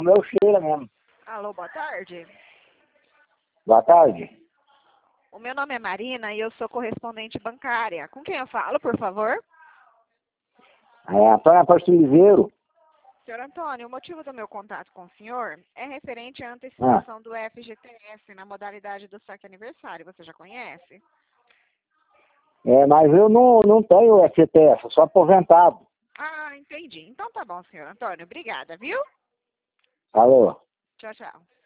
o meu Sheila mesmo. Alô, boa tarde. Boa tarde. O meu nome é Marina e eu sou correspondente bancária. Com quem eu falo, por favor? É Antônio Portugueseiro. Senhor Antônio, o motivo do meu contato com o senhor é referente à antecipação do FGTS na modalidade do saque aniversário. Você já conhece? Mas eu não tenho FGTS, eu sou aposentado. Ah, entendi. Então tá bom, senhor Antônio. Obrigada, viu? Alô? Tchau, tchau.